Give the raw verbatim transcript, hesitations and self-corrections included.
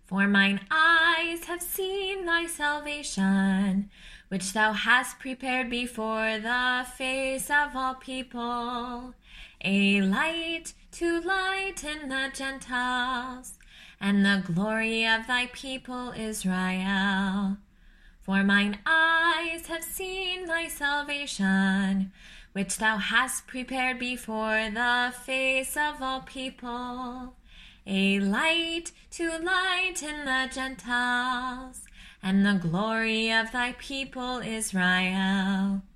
For mine eyes have seen thy salvation, which thou hast prepared before the face of all people, a light to lighten the Gentiles, and the glory of thy people Israel. For mine eyes have seen thy salvation, which thou hast prepared before the face of all people, a light to lighten the Gentiles, and the glory of thy people Israel.